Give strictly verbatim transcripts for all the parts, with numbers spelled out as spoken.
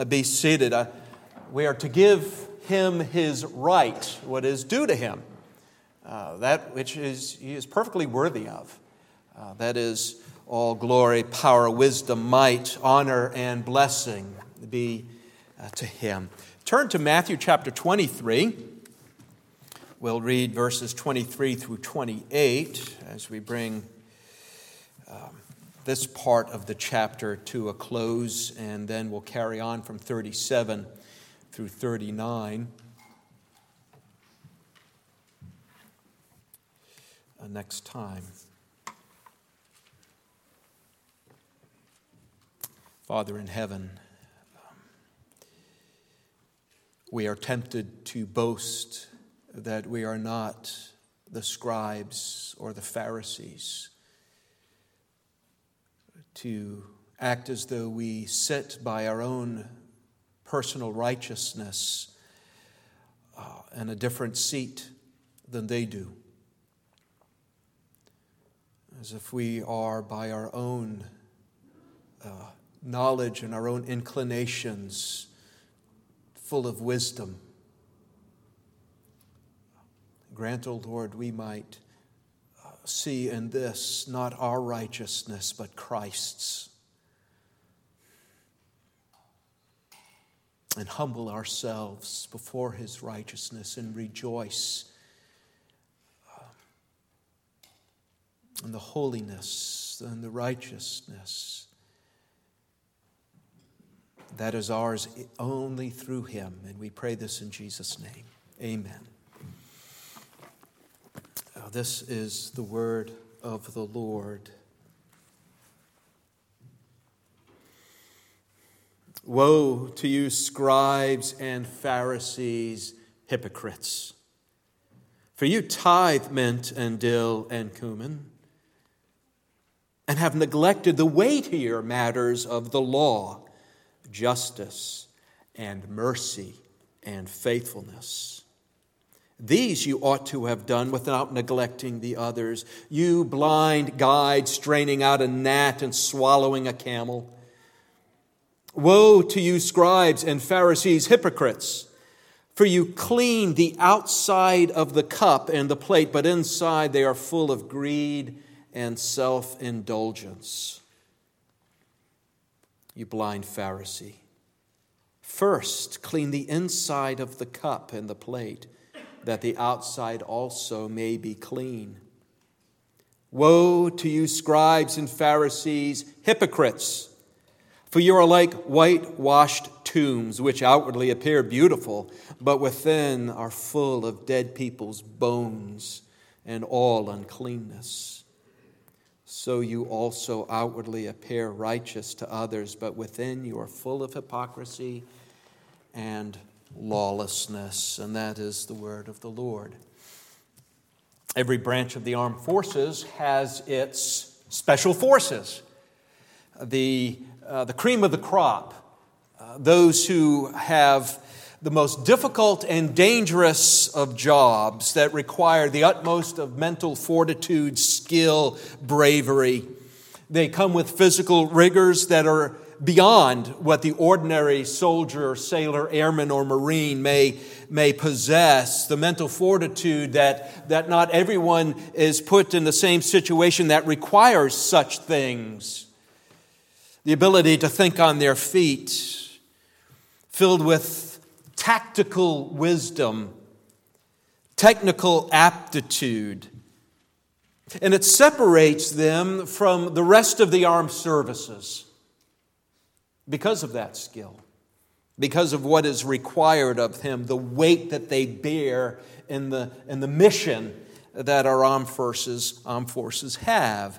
be seated. Uh, we are to give him his right, what is due to him, uh, that which is he is perfectly worthy of. Uh, that is all glory, power, wisdom, might, honor, and blessing be uh, to him. Turn to Matthew chapter twenty-three. We'll read verses twenty-three through twenty-eight as we bring um, this part of the chapter to a close, and then we'll carry on from thirty-seven through thirty-nine. Uh, next time. Father in heaven, um, we are tempted to boast that we are not the scribes or the Pharisees, to act as though we sit by our own personal righteousness uh, in a different seat than they do. As if we are by our own uh, knowledge and our own inclinations full of wisdom. Grant, O Lord, we might uh, see in this not our righteousness, but Christ's. And humble ourselves before his righteousness and rejoice uh, in the holiness and the righteousness that is ours only through him. And we pray this in Jesus' name. Amen. Uh, this is the word of the Lord. Woe to you, scribes and Pharisees, hypocrites! For you tithe mint and dill and cumin, and have neglected the weightier matters of the law, justice and mercy and faithfulness. These you ought to have done without neglecting the others. You blind guide, straining out a gnat and swallowing a camel. Woe to you, scribes and Pharisees, hypocrites! For you clean the outside of the cup and the plate, but inside they are full of greed and self-indulgence. You blind Pharisee, first clean the inside of the cup and the plate, that the outside also may be clean. Woe to you, scribes and Pharisees, hypocrites! For you are like whitewashed tombs, which outwardly appear beautiful, but within are full of dead people's bones and all uncleanness. So you also outwardly appear righteous to others, but within you are full of hypocrisy and lawlessness. And that is the word of the Lord. Every branch of the armed forces has its special forces. The Uh, the cream of the crop, uh, those who have the most difficult and dangerous of jobs that require the utmost of mental fortitude, skill, bravery. They come with physical rigors that are beyond what the ordinary soldier, sailor, airman, or marine may, may possess. The mental fortitude that, that not everyone is put in the same situation that requires such things. The ability to think on their feet, filled with tactical wisdom, technical aptitude. And it separates them from the rest of the armed services because of that skill, because of what is required of them, the weight that they bear in the, in the mission that our armed forces, armed forces have.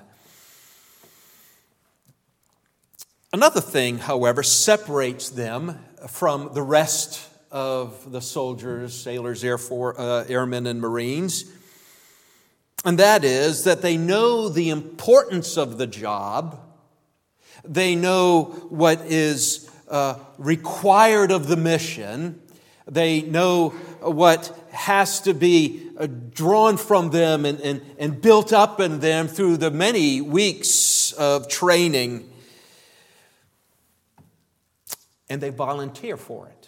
Another thing, however, separates them from the rest of the soldiers, sailors, air for, uh, airmen, and Marines. And that is that they know the importance of the job. They know what is uh, required of the mission. They know what has to be uh, drawn from them and, and, and built up in them through the many weeks of training. and they volunteer for it.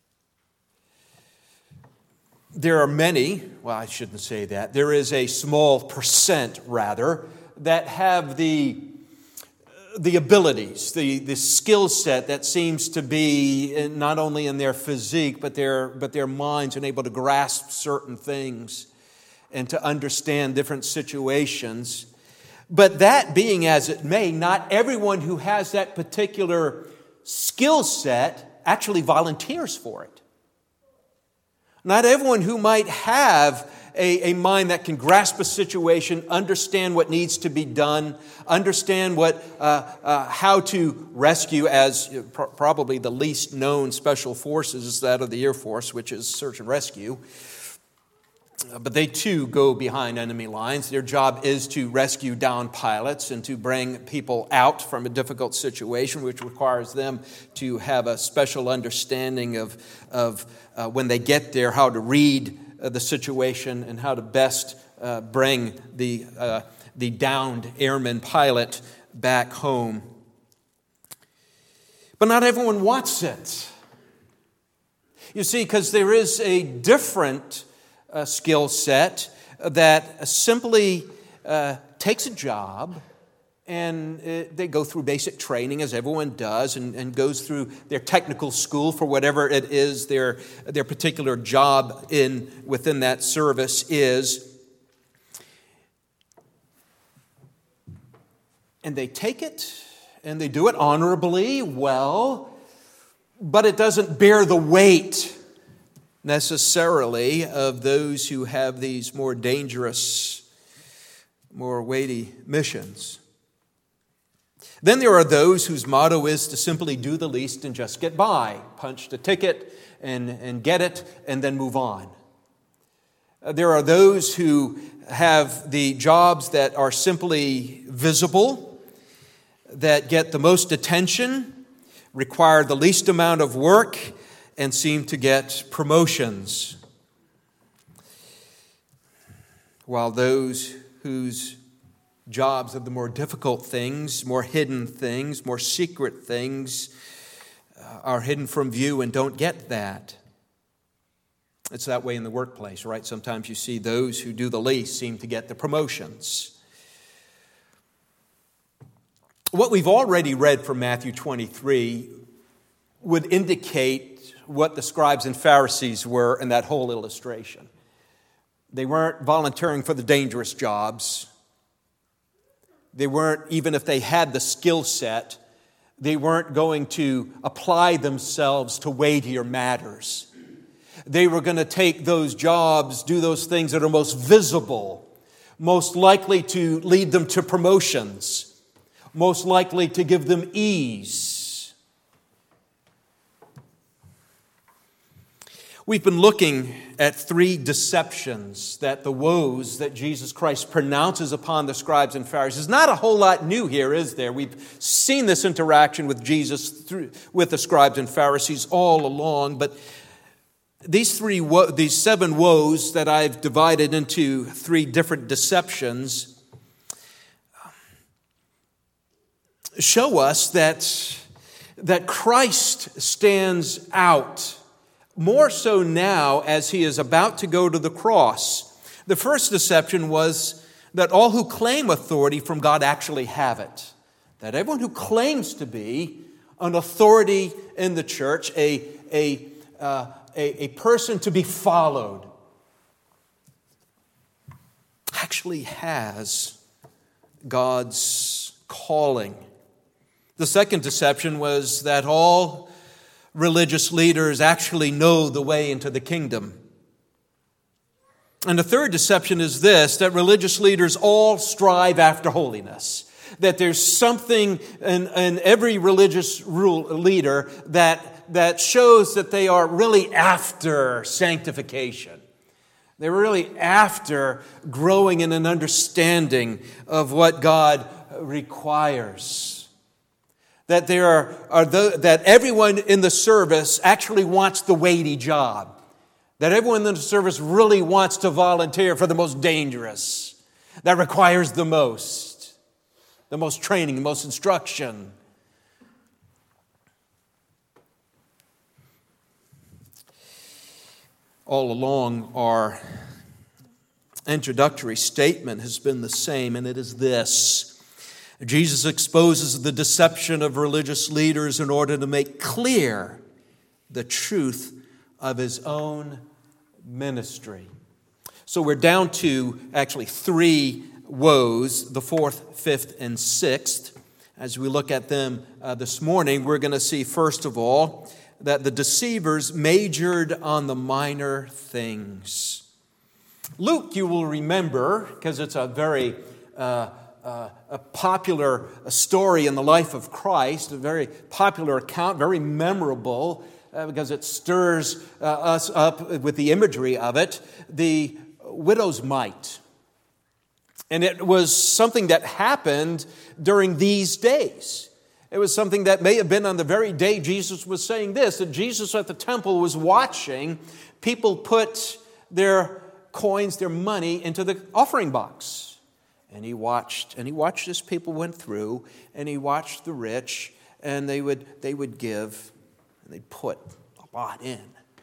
There are many, well, I shouldn't say that, there is a small percent, rather, that have the, the abilities, the, the skill set that seems to be not only in their physique, but their, but their minds and able to grasp certain things and to understand different situations. But that being as it may, not everyone who has that particular skill set actually volunteers for it. Not everyone who might have a, a mind that can grasp a situation, understand what needs to be done, understand what uh, uh, how to rescue, as pr- probably the least known special forces is that of the Air Force, which is search and rescue. Uh, but they too go behind enemy lines. Their job is to rescue downed pilots and to bring people out from a difficult situation, which requires them to have a special understanding of, of uh, when they get there, how to read uh, the situation and how to best uh, bring the, uh, the downed airman pilot back home. But not everyone wants it. You see, because there is a different Uh, skill set that simply uh, takes a job, and uh, they go through basic training, as everyone does, and, and goes through their technical school for whatever it is their, their particular job in within that service is. And they take it, and they do it honorably, well, but it doesn't bear the weight necessarily of those who have these more dangerous, more weighty missions. Then there are those whose motto is to simply do the least and just get by, punch the ticket and, and get it and then move on. There are those who have the jobs that are simply visible, that get the most attention, require the least amount of work, and seem to get promotions, while those whose jobs are the more difficult things, more hidden things, more secret things, uh, are hidden from view and don't get that. It's that way in the workplace, right? Sometimes you see those who do the least seem to get the promotions. What we've already read from Matthew twenty-three would indicate what the scribes and Pharisees were in that whole illustration. They weren't volunteering for the dangerous jobs. They weren't, even if they had the skill set, they weren't going to apply themselves to weightier matters. They were going to take those jobs, do those things that are most visible, most likely to lead them to promotions, most likely to give them ease. We've been looking at three deceptions that the woes that Jesus Christ pronounces upon the scribes and Pharisees. There's not a whole lot new here, is there? We've seen this interaction with Jesus through, with the scribes and Pharisees all along, but these three, wo- these seven woes that I've divided into three different deceptions show us that, that Christ stands out more so now as he is about to go to the cross. The first deception was that all who claim authority from God actually have it. That everyone who claims to be an authority in the church, a, a, uh, a, a person to be followed, actually has God's calling. The second deception was that all religious leaders actually know the way into the kingdom. And the third deception is this, that religious leaders all strive after holiness. That there's something in, in every religious rule, leader that, that shows that they are really after sanctification. They're really after growing in an understanding of what God requires. That there are, are the, that everyone in the service actually wants the weighty job. That everyone in the service really wants to volunteer for the most dangerous. That requires the most. The most training, the most instruction. All along, our introductory statement has been the same, and it is this. Jesus exposes the deception of religious leaders in order to make clear the truth of his own ministry. So we're down to actually three woes, the fourth, fifth, and sixth. As we look at them uh, this morning, we're going to see, first of all, that the deceivers majored on the minor things. Luke, you will remember, because it's a very uh, uh, a popular story in the life of Christ, a very popular account, very memorable, uh, because it stirs uh, us up with the imagery of it, the widow's mite. And it was something that happened during these days. It was something that may have been on the very day Jesus was saying this, that Jesus at the temple was watching people put their coins, their money into the offering box. And he watched, and he watched as people went through, and he watched the rich, and they would they would give, and they'd put a lot in.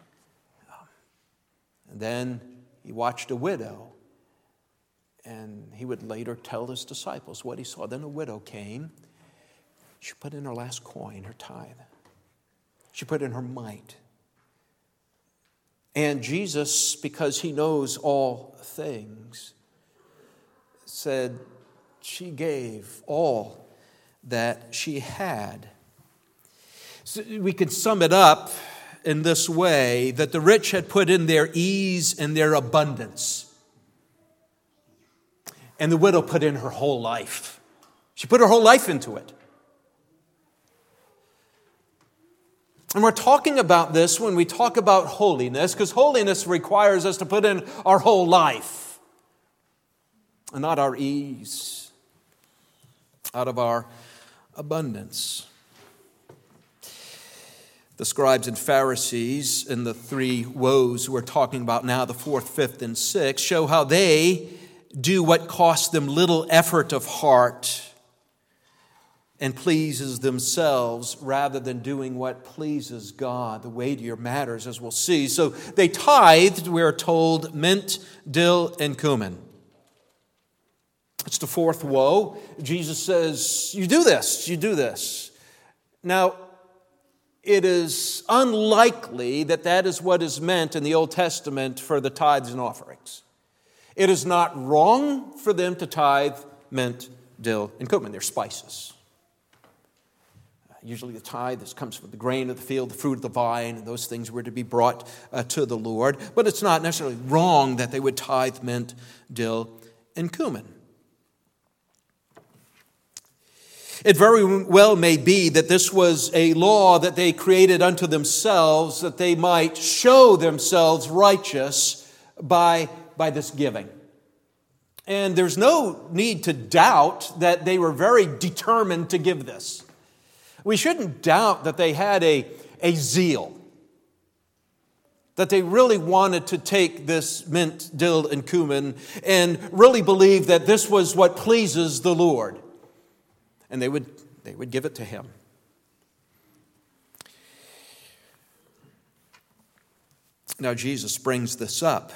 And then he watched a widow, and he would later tell his disciples what he saw. Then a widow came. She put in her last coin, her tithe. She put in her mite. And Jesus, because he knows all things, said she gave all that she had. So we could sum it up in this way, that the rich had put in their ease and their abundance. And the widow put in her whole life. She put her whole life into it. And we're talking about this when we talk about holiness, because holiness requires us to put in our whole life and not our ease, out of our abundance. The scribes and Pharisees in the three woes we're talking about now, the fourth, fifth, and sixth, show how they do what costs them little effort of heart and pleases themselves rather than doing what pleases God, the weightier matters, as we'll see. So they tithed, we're told, mint, dill, and cumin. It's the fourth woe. Jesus says, you do this, you do this. Now, it is unlikely that that is what is meant in the Old Testament for the tithes and offerings. It is not wrong for them to tithe mint, dill, and cumin. They're spices. Usually the tithe this comes from the grain of the field, the fruit of the vine, and those things were to be brought uh, to the Lord. But it's not necessarily wrong that they would tithe mint, dill, and cumin. It very well may be that this was a law that they created unto themselves, that they might show themselves righteous by, by this giving. And there's no need to doubt that they were very determined to give this. We shouldn't doubt that they had a, a zeal, that they really wanted to take this mint, dill, and cumin and really believe that this was what pleases the Lord. And they would, they would give it to him. Now Jesus brings this up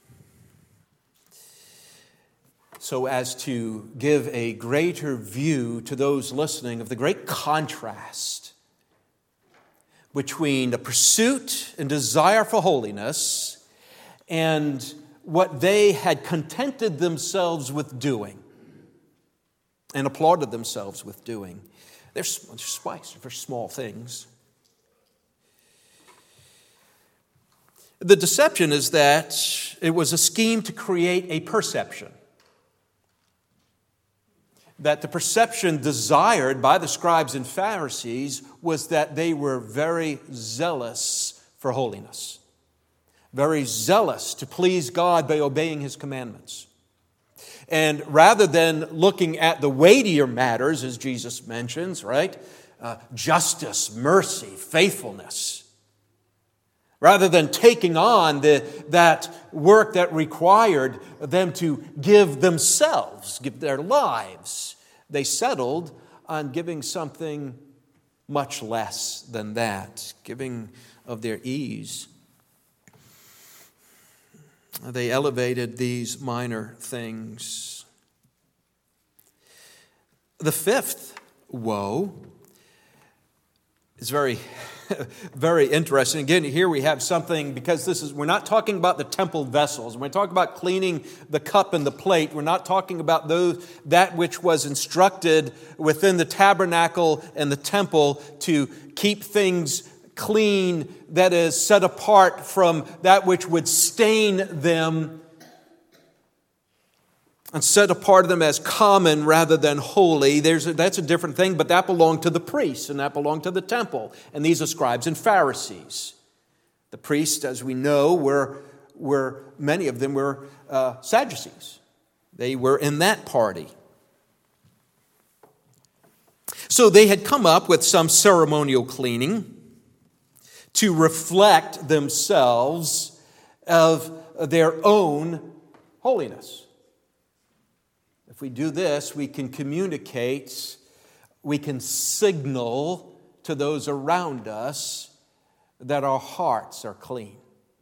so as to give a greater view to those listening of the great contrast between the pursuit and desire for holiness and what they had contented themselves with doing and applauded themselves with doing. They're, they're spice, they're small things. The deception is that it was a scheme to create a perception. That the perception desired by the scribes and Pharisees was that they were very zealous for holiness. Very zealous to please God by obeying his commandments. And rather than looking at the weightier matters, as Jesus mentions, right? Uh, justice, mercy, faithfulness. Rather than taking on the, that work that required them to give themselves, give their lives, they settled on giving something much less than that, giving of their ease. They elevated these minor things. The fifth woe is very, very interesting. Again, here we have something, because this is, we're not talking about the temple vessels. When we talk about cleaning the cup and the plate, we're not talking about those, that which was instructed within the tabernacle and the temple to keep things clean, that is set apart from that which would stain them, and set apart them as common rather than holy. There's a, that's a different thing, but that belonged to the priests and that belonged to the temple. And these are scribes and Pharisees. The priests, as we know, were, were many of them were uh, Sadducees. They were in that party. So they had come up with some ceremonial cleaning to reflect themselves of their own holiness. If we do this, we can communicate, we can signal to those around us that our hearts are clean.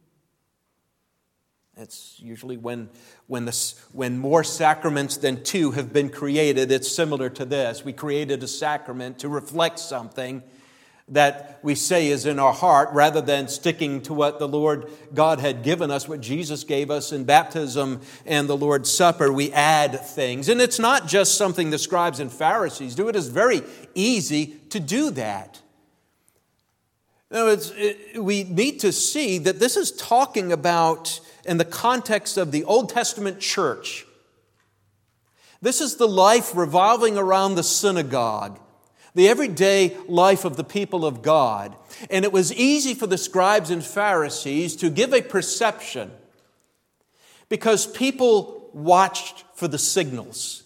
It's usually when, when, this, when more sacraments than two have been created, it's similar to this. We created a sacrament to reflect something that we say is in our heart, rather than sticking to what the Lord God had given us, what Jesus gave us in baptism and the Lord's Supper. We add things. And it's not just something the scribes and Pharisees do. It is very easy to do that. Now, it's, it, we need to see that this is talking about, in the context of the Old Testament church, this is the life revolving around the synagogue, the everyday life of the people of God. And it was easy for the scribes and Pharisees to give a perception because people watched for the signals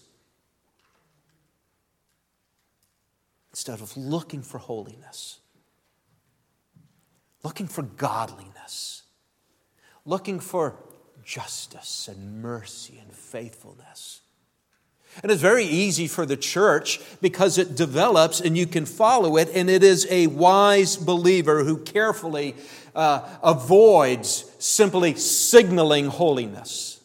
instead of looking for holiness, looking for godliness, looking for justice and mercy and faithfulness. And it's very easy for the church because it develops and you can follow it, and it is a wise believer who carefully uh, avoids simply signaling holiness.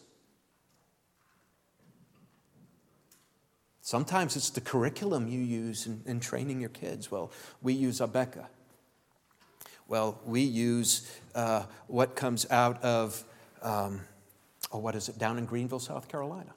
Sometimes it's the curriculum you use in, in training your kids. Well, we use Abeka. Well, we use uh, what comes out of, um, oh, what is it, down in Greenville, South Carolina?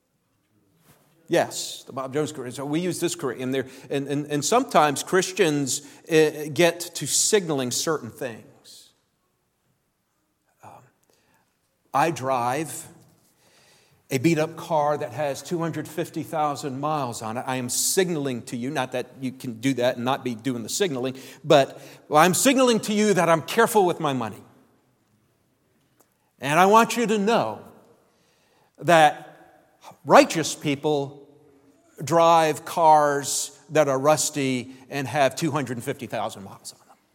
Yes, the Bob Jones curriculum. So we use this curriculum there, and, and, and sometimes Christians uh, get to signaling certain things. Um, I drive a beat-up car that has two hundred fifty thousand miles on it. I am signaling to you, not that you can do that and not be doing the signaling, but well, I'm signaling to you that I'm careful with my money. And I want you to know that righteous people drive cars that are rusty and have two hundred fifty thousand miles on them.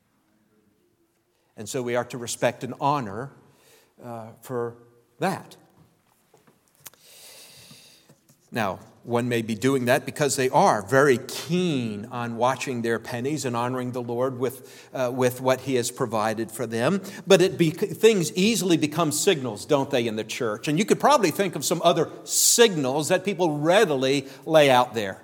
And so we are to respect and honor uh, for that. Now, one may be doing that because they are very keen on watching their pennies and honoring the Lord with, uh, with what He has provided for them. But it be, things easily become signals, don't they, in the church? And you could probably think of some other signals that people readily lay out there.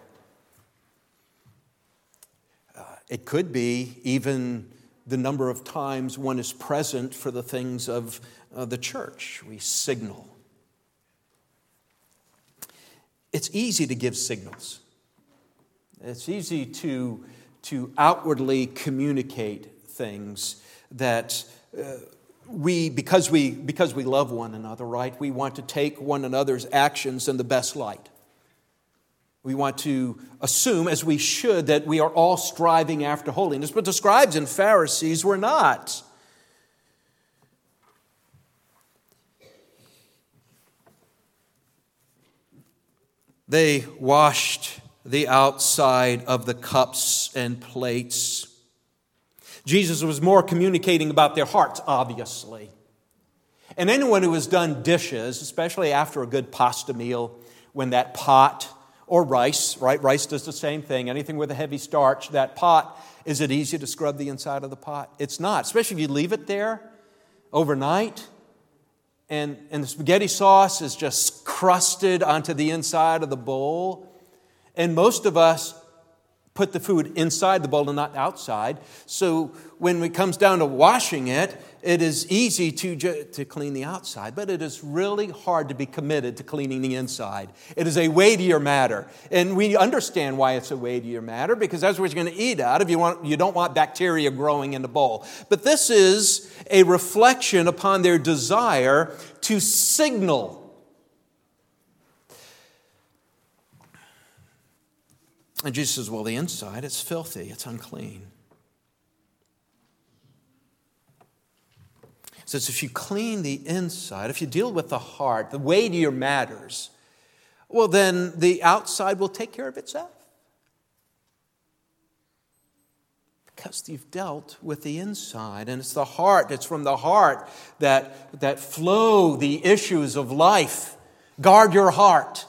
Uh, it could be even the number of times one is present for the things of uh, the church. We signal. It's easy to give signals. It's easy to, to outwardly communicate things that uh, we, because we, because we love one another, right? We want to take one another's actions in the best light. We want to assume, as we should, that we are all striving after holiness. But the scribes and Pharisees were not. They washed the outside of the cups and plates. Jesus was more communicating about their hearts, obviously. And anyone who has done dishes, especially after a good pasta meal, when that pot or rice, right? Rice does the same thing. Anything with a heavy starch, that pot, is it easy to scrub the inside of the pot? It's not, especially if you leave it there overnight. and, and the spaghetti sauce is just crusted onto the inside of the bowl. And most of us put the food inside the bowl and not outside. So when it comes down to washing it, it is easy to, to clean the outside, but it is really hard to be committed to cleaning the inside. It is a weightier matter. And we understand why it's a weightier matter, because that's what you're going to eat out of. You, want, you don't want bacteria growing in the bowl. But this is a reflection upon their desire to signal. And Jesus says, well, the inside, it's filthy, it's unclean. He says, if you clean the inside, if you deal with the heart, the weightier matters, well, then the outside will take care of itself. Because you've dealt with the inside, and it's the heart, it's from the heart that, that flow the issues of life. Guard your heart.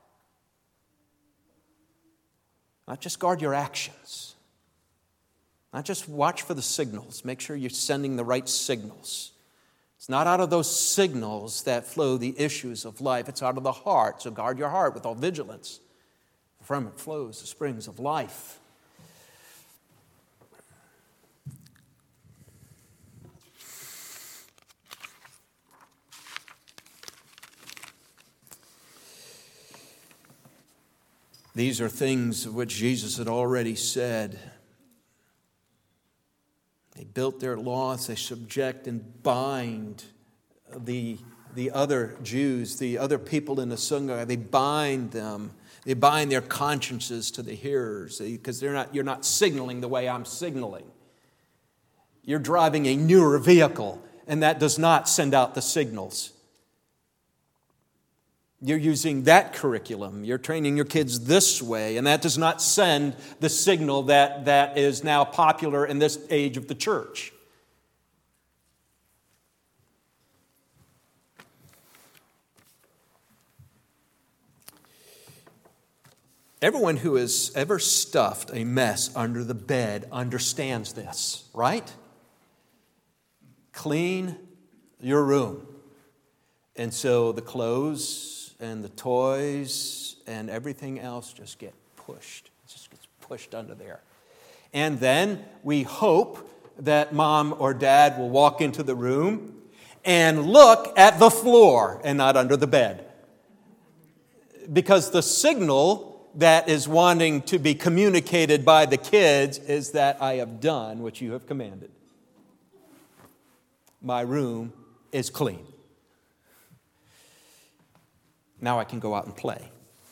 Not just guard your actions. Not just watch for the signals. Make sure you're sending the right signals. It's not out of those signals that flow the issues of life. It's out of the heart. So guard your heart with all vigilance. From it flows the springs of life. These are things of which Jesus had already said. They built their laws, they subject and bind the, the other Jews, the other people in the synagogue. They bind them. They bind their consciences to the hearers because they're not, you're not signaling the way I'm signaling. You're driving a newer vehicle, and that does not send out the signals. You're using that curriculum. You're training your kids this way, and that does not send the signal that, that is now popular in this age of the church. Everyone who has ever stuffed a mess under the bed understands this, right? Clean your room. And so the clothes and the toys and everything else just get pushed. It just gets pushed under there. And then we hope that mom or dad will walk into the room and look at the floor and not under the bed. Because the signal that is wanting to be communicated by the kids is that I have done what you have commanded. My room is clean. Now I can go out and play.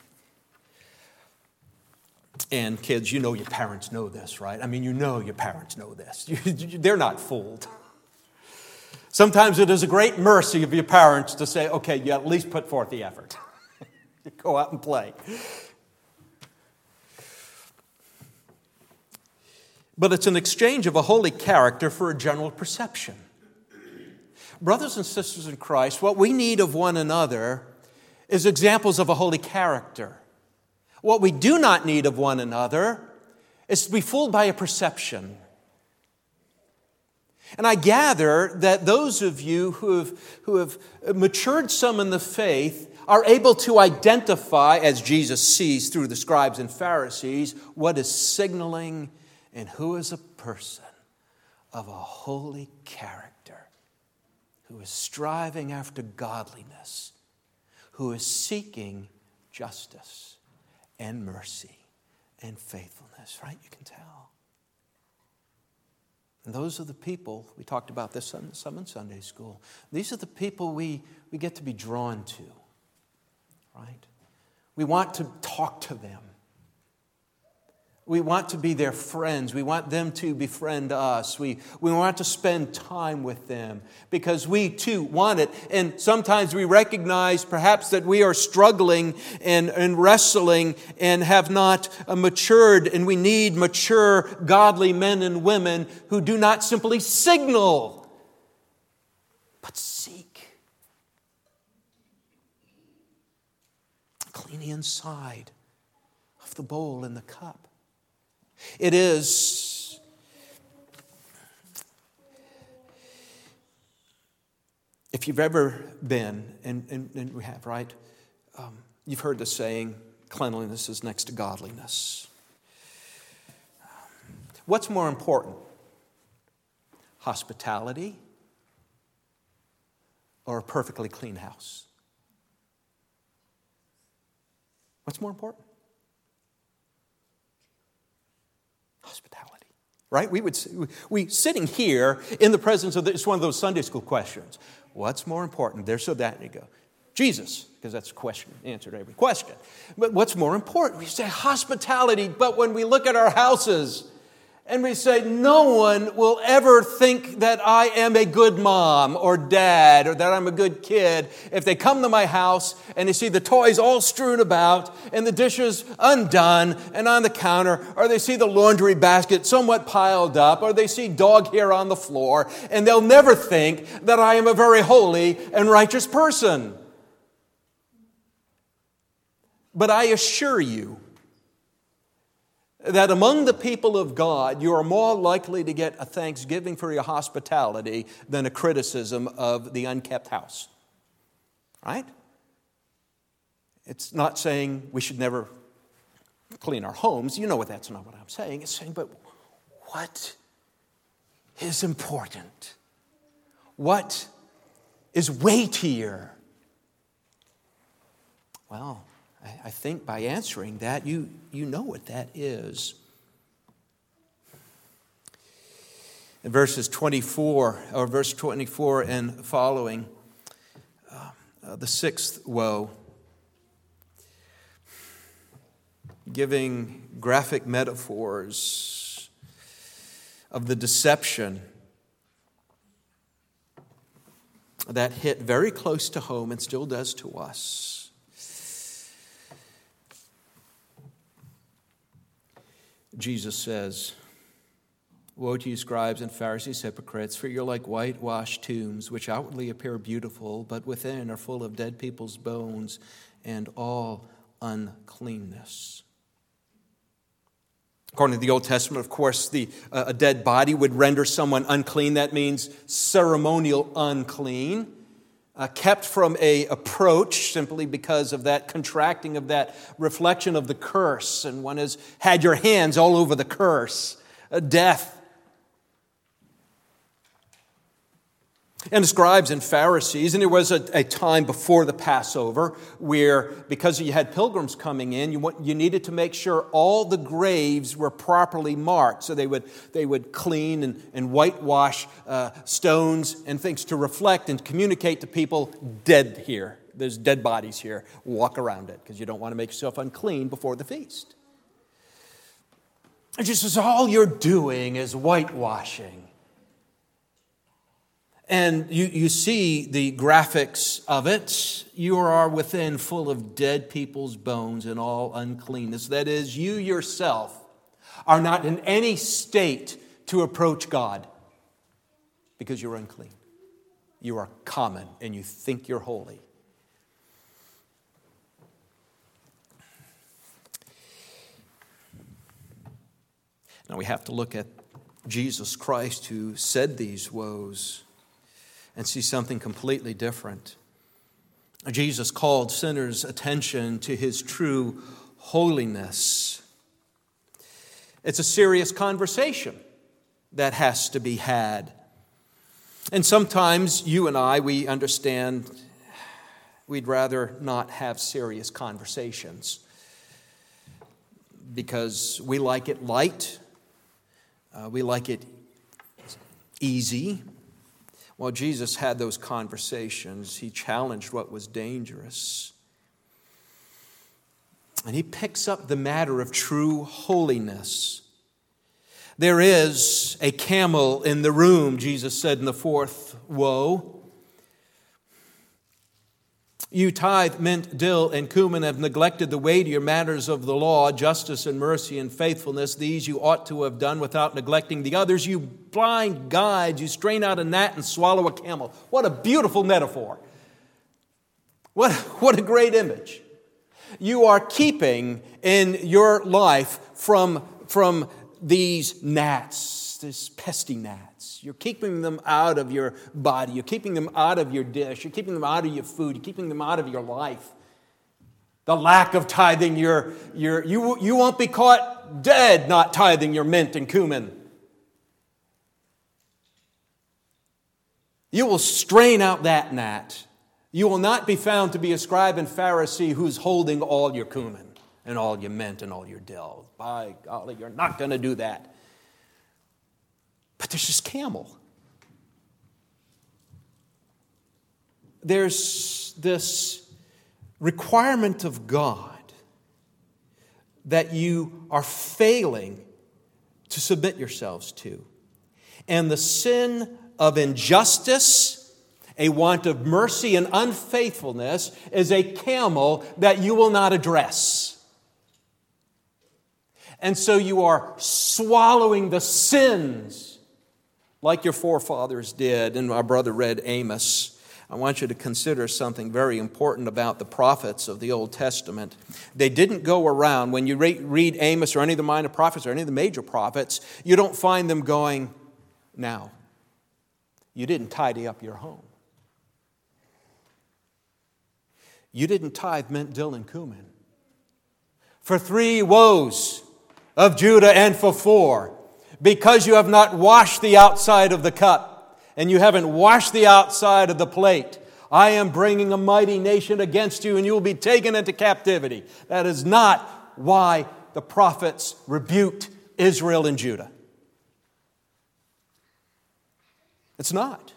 And kids, you know your parents know this, right? I mean, you know your parents know this. They're not fooled. Sometimes it is a great mercy of your parents to say, okay, you at least put forth the effort. Go out and play. But it's an exchange of a holy character for a general perception. Brothers and sisters in Christ, what we need of one another is examples of a holy character. What we do not need of one another is to be fooled by a perception. And I gather that those of you who have, who have matured some in the faith are able to identify, as Jesus sees through the scribes and Pharisees, what is signaling and who is a person of a holy character, who is striving after godliness, who is seeking justice and mercy and faithfulness, right? You can tell. And those are the people, we talked about this some in Sunday school, these are the people we, we get to be drawn to, right? We want to talk to them. We want to be their friends. We want them to befriend us. We, we want to spend time with them because we too want it. And sometimes we recognize perhaps that we are struggling and, and wrestling and have not uh, matured, and we need mature, godly men and women who do not simply signal, but seek. Clean the inside of the bowl and the cup. It is If you've ever been, and, and, and we have, right? Um, you've heard the saying, cleanliness is next to godliness. What's more important? Hospitality or a perfectly clean house? What's more important? Hospitality. Right? We would we sitting here in the presence of the, it's one of those Sunday school questions. What's more important? There's so that and you go, Jesus, because that's a question, answer to every question. But what's more important? We say hospitality, but when we look at our houses and we say, no one will ever think that I am a good mom or dad or that I'm a good kid if they come to my house and they see the toys all strewn about and the dishes undone and on the counter, or they see the laundry basket somewhat piled up, or they see dog hair on the floor, and they'll never think that I am a very holy and righteous person. But I assure you, that among the people of God, you are more likely to get a thanksgiving for your hospitality than a criticism of the unkept house. Right? It's not saying we should never clean our homes. You know what that's not what I'm saying. It's saying, but what is important? What is weightier? Well, I think by answering that, you, you know what that is. In verses twenty-four, or verse twenty-four and following, uh, uh, the sixth woe, giving graphic metaphors of the deception that hit very close to home and still does to us. Jesus says, "Woe to you, scribes and Pharisees, hypocrites, for you're like whitewashed tombs, which outwardly appear beautiful, but within are full of dead people's bones and all uncleanness." According to the Old Testament, of course, the, uh, a dead body would render someone unclean. That means ceremonial unclean. Uh, kept from a approach simply because of that contracting of that reflection of the curse. And one has had your hands all over the curse, uh, death. And the scribes and Pharisees, and there was a, a time before the Passover where, because you had pilgrims coming in, you, you needed to make sure all the graves were properly marked. So they would they would clean and, and whitewash uh, stones and things to reflect and communicate to people, dead here. There's dead bodies here. Walk around it because you don't want to make yourself unclean before the feast. And Jesus says, all you're doing is whitewashing. And you, you see the graphics of it. You are within full of dead people's bones and all uncleanness. That is, you yourself are not in any state to approach God because you're unclean. You are common and you think you're holy. Now we have to look at Jesus Christ who said these woes and see something completely different. Jesus called sinners' attention to his true holiness. It's a serious conversation that has to be had. And sometimes you and I, we understand we'd rather not have serious conversations because we like it light, uh, we like it easy. Well, Jesus had those conversations. He challenged what was dangerous. And he picks up the matter of true holiness. There is a camel in the room, Jesus said in the fourth woe. You tithe, mint, dill, and cumin have neglected the weightier matters of the law, justice and mercy and faithfulness. These you ought to have done without neglecting the others. You blind guides, you strain out a gnat and swallow a camel. What a beautiful metaphor. What, what a great image. You are keeping in your life from, from these gnats, these pesky gnats. needs. You're keeping them out of your body. You're keeping them out of your dish. You're keeping them out of your food. You're keeping them out of your life. The lack of tithing, you're, you're, you, you won't be caught dead not tithing your mint and cumin. You will strain out that gnat. You will not be found to be a scribe and Pharisee who's holding all your cumin and all your mint and all your dill. By golly, you're not going to do that. But there's this camel. There's this requirement of God that you are failing to submit yourselves to. And the sin of injustice, a want of mercy and unfaithfulness is a camel that you will not address. And so you are swallowing the sins like your forefathers did. And our brother read Amos. I want you to consider something very important about the prophets of the Old Testament. They didn't go around, when you read Amos or any of the minor prophets or any of the major prophets, you don't find them going, now, you didn't tidy up your home. You didn't tithe mint, dill, and cumin. For three woes of Judah and for four, because you have not washed the outside of the cup, and you haven't washed the outside of the plate, I am bringing a mighty nation against you, and you will be taken into captivity. That is not why the prophets rebuked Israel and Judah. It's not.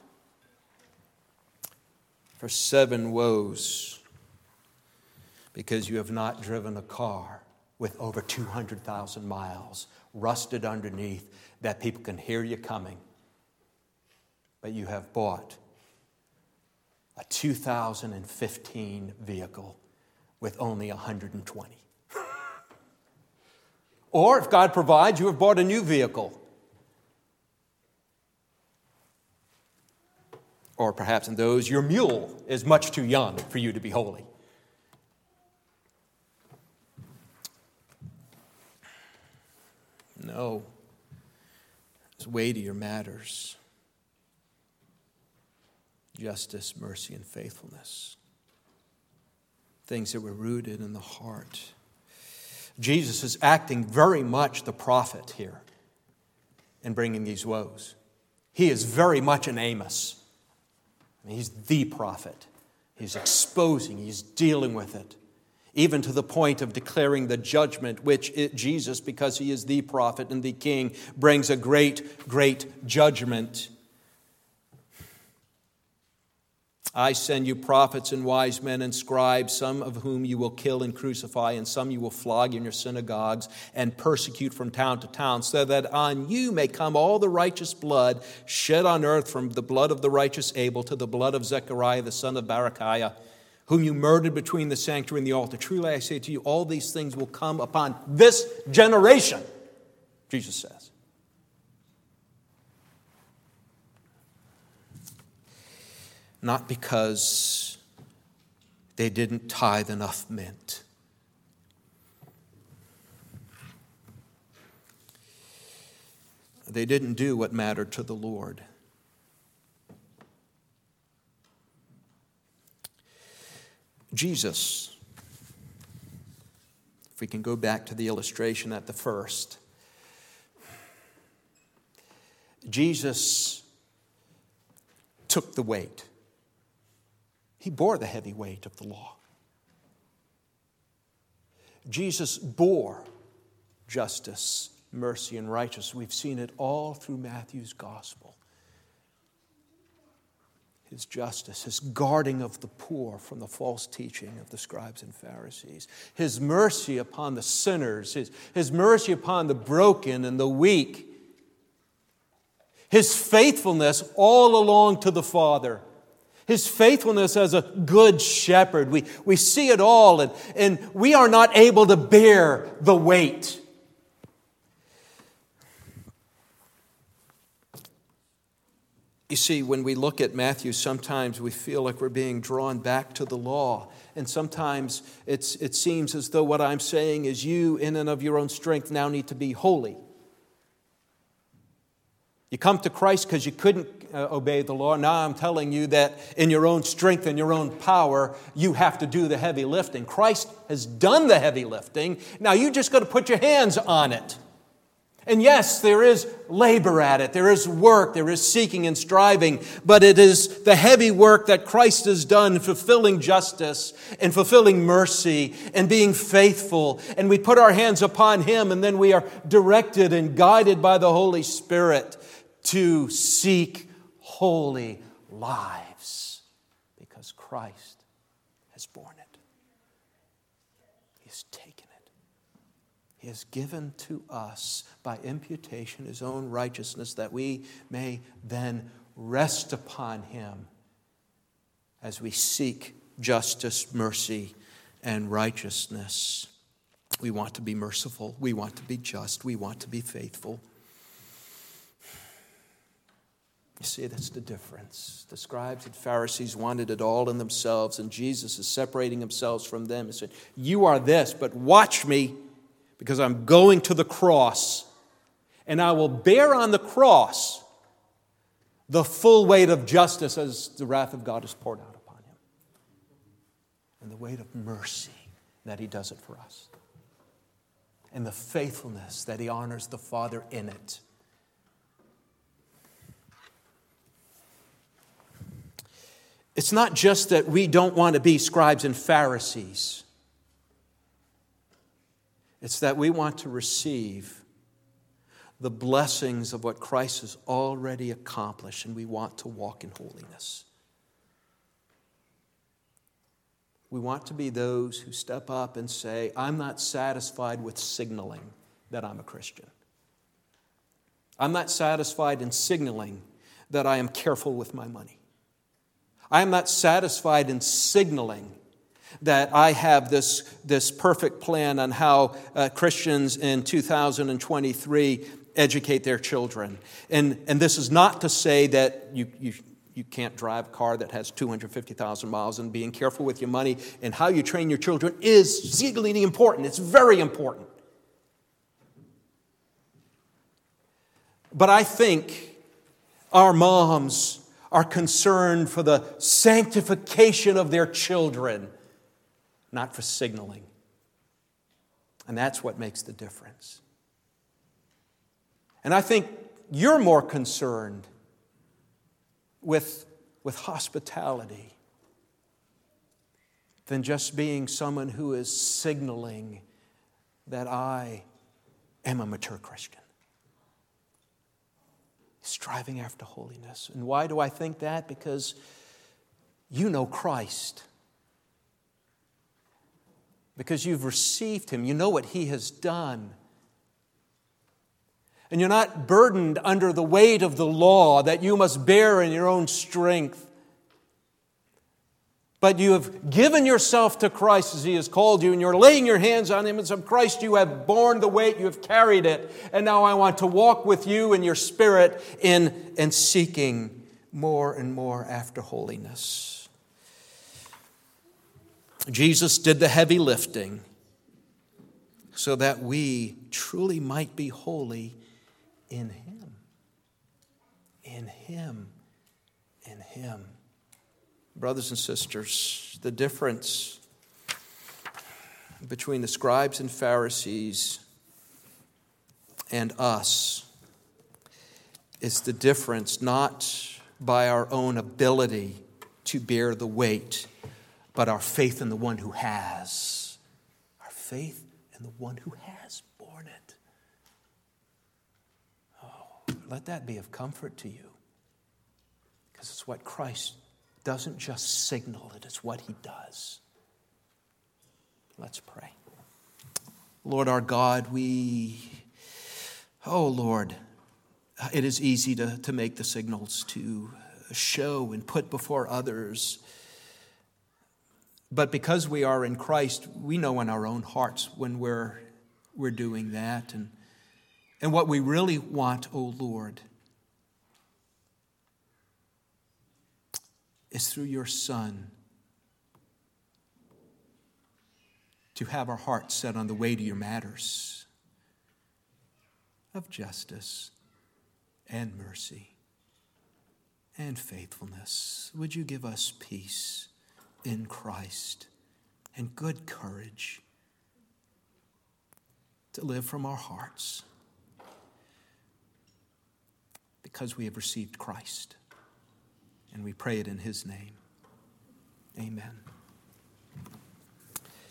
For seven woes, because you have not driven a car with over two hundred thousand miles, rusted underneath, that people can hear you coming. But you have bought a two thousand fifteen vehicle with only one hundred twenty. Or if God provides, you have bought a new vehicle. Or perhaps in those, your mule is much too young for you to be holy. No. There's weightier matters. Justice, mercy, and faithfulness. Things that were rooted in the heart. Jesus is acting very much the prophet here in bringing these woes. He is very much an Amos. He's the prophet. He's exposing, he's dealing with it, even to the point of declaring the judgment, which it, Jesus, because he is the prophet and the king, brings a great, great judgment. I send you prophets and wise men and scribes, some of whom you will kill and crucify, and some you will flog in your synagogues and persecute from town to town, so that on you may come all the righteous blood shed on earth, from the blood of the righteous Abel to the blood of Zechariah the son of Berechiah, whom you murdered between the sanctuary and the altar. Truly I say to you, all these things will come upon this generation, Jesus says. Not because they didn't tithe enough mint. They didn't do what mattered to the Lord. Jesus, if we can go back to the illustration at the first, Jesus took the weight. He bore the heavy weight of the law. Jesus bore justice, mercy, and righteousness. We've seen it all through Matthew's gospel. His justice, his guarding of the poor from the false teaching of the scribes and Pharisees, his mercy upon the sinners, his, his mercy upon the broken and the weak, his faithfulness all along to the Father. His faithfulness as a good shepherd. We, we see it all, and, and we are not able to bear the weight. You see, when we look at Matthew, sometimes we feel like we're being drawn back to the law. And sometimes it's, it seems as though what I'm saying is you, in and of your own strength, now need to be holy. You come to Christ because you couldn't uh, obey the law. Now I'm telling you that in your own strength and your own power, you have to do the heavy lifting. Christ has done the heavy lifting. Now you just got to put your hands on it. And yes, there is labor at it. There is work. There is seeking and striving. But it is the heavy work that Christ has done, fulfilling justice and fulfilling mercy and being faithful. And we put our hands upon Him, and then we are directed and guided by the Holy Spirit to seek holy lives, because Christ has borne it. He has taken it. He has given to us by imputation His own righteousness, that we may then rest upon Him as we seek justice, mercy, and righteousness. We want to be merciful. We want to be just. We want to be faithful. You see, that's the difference. The scribes and Pharisees wanted it all in themselves, and Jesus is separating Himself from them and saying, you are this, but watch me, because I'm going to the cross, and I will bear on the cross the full weight of justice as the wrath of God is poured out upon Him, and the weight of mercy that He does it for us, and the faithfulness that He honors the Father in it. It's not just that we don't want to be scribes and Pharisees. It's that we want to receive the blessings of what Christ has already accomplished, and we want to walk in holiness. We want to be those who step up and say, I'm not satisfied with signaling that I'm a Christian. I'm not satisfied in signaling that I am careful with my money. I am not satisfied in signaling that I have this, this perfect plan on how uh, Christians in two thousand twenty-three educate their children. And, and this is not to say that you, you, you can't drive a car that has two hundred fifty thousand miles, and being careful with your money and how you train your children is exceedingly important. It's very important. But I think our moms are concerned for the sanctification of their children, not for signaling. And that's what makes the difference. And I think you're more concerned with, with hospitality than just being someone who is signaling that I am a mature Christian. Striving after holiness. And why do I think that? Because you know Christ. Because you've received Him. You know what He has done. And you're not burdened under the weight of the law that you must bear in your own strength. But you have given yourself to Christ as He has called you, and you're laying your hands on Him. And so Christ, you have borne the weight, you have carried it. And now I want to walk with you in your spirit in and seeking more and more after holiness. Jesus did the heavy lifting so that we truly might be holy in Him. In Him. In Him. Brothers and sisters, the difference between the scribes and Pharisees and us is the difference not by our own ability to bear the weight, but our faith in the one who has. Our faith in the one who has borne it. Oh, let that be of comfort to you, because it's what Christ doesn't just signal, it is what He does. Let's pray. Lord our God, we, oh Lord, it is easy to, to make the signals, to show and put before others. But because we are in Christ, we know in our own hearts when we're, we're doing that. And, and what we really want, oh Lord, is through your Son to have our hearts set on the weightier matters of justice and mercy and faithfulness. Would you give us peace in Christ and good courage to live from our hearts because we have received Christ. And we pray it in his name. Amen.